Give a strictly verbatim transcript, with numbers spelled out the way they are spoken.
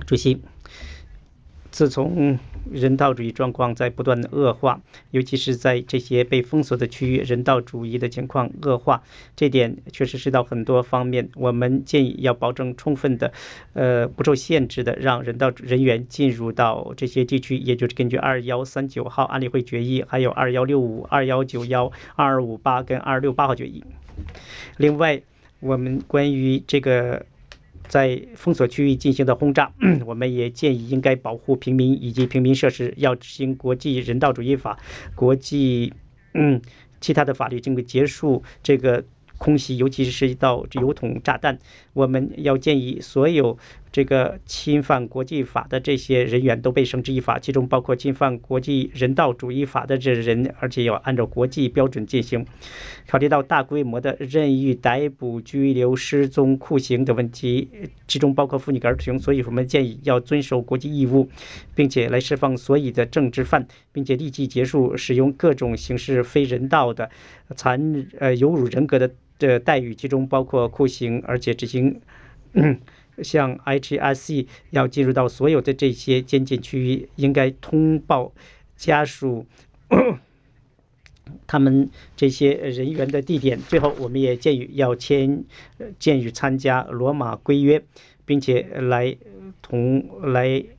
主席，自从人道主义状况在不断的恶化，尤其是在这些被封锁的区域，人道主义的情况恶化，这点确实是到很多方面。我们建议要保证充分的、呃不受限制的让人道人员进入到这些地区，也就是根据二一三九号安理会决议，还有二一六五、二一九一、二二五八跟二六八号决议。另外，我们关于这个在封锁区域进行的轰炸，我们也建议应该保护平民以及平民设施，要执行国际人道主义法、国际嗯其他的法律，经过结束这个空袭，尤其是涉及到油桶炸弹，我们要建议所有这个侵犯国际法的这些人员都被绳之以法，其中包括侵犯国际人道主义法的这人，而且要按照国际标准进行。考虑到大规模的任意逮捕、拘留、失踪、酷刑的问题，其中包括妇女和儿童，所以我们建议要遵守国际义务，并且来释放所有的政治犯，并且立即结束使用各种形式非人道的、残呃有辱人格的的待遇，其中包括酷刑，而且执行。嗯像 H S C 要进入到所有的这些监禁区域，应该通报家属他们这些人员的地点。最后，我们也建议要签建议参加罗马规约，并且来同来